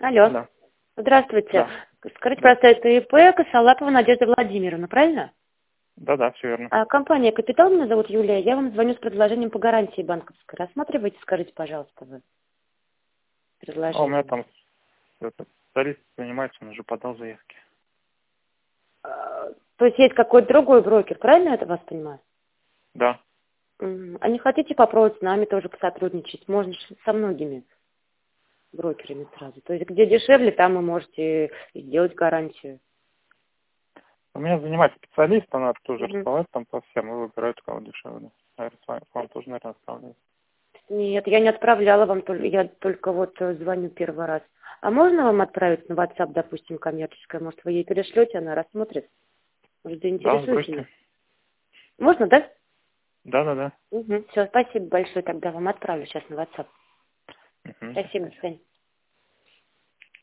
Алло. Да. Здравствуйте. Да. Скажите, Да. просто это ИП Косолапова Надежда Владимировна, правильно? Да, все верно. Компания «Капитал», меня зовут Юлия. Я вам звоню с предложением по гарантии банковской. Рассматриваете, скажите, пожалуйста, вы У меня предложение. там этот специалист занимается, он уже подал заявки. То есть есть какой-то другой брокер, правильно я это вас понимаю? Да. А не хотите попробовать с нами тоже посотрудничать? Можно же со многими брокерами сразу. То есть где дешевле, там вы можете и сделать гарантию. У меня занимается специалист, она тоже Мгм. расставляет там по всем и выбирает, кого дешевле. Наверное, вам тоже, наверное, оставляет. Нет, я не отправляла вам, я только вот звоню первый раз. А можно вам отправить на WhatsApp, допустим, коммерческое? Может, вы ей перешлете, она рассмотрит? Может, Да, заинтересует меня? сбросьте. Можно, да? Да. Угу. Все, спасибо большое, тогда вам отправлю сейчас на WhatsApp. Угу. Спасибо, до свидания.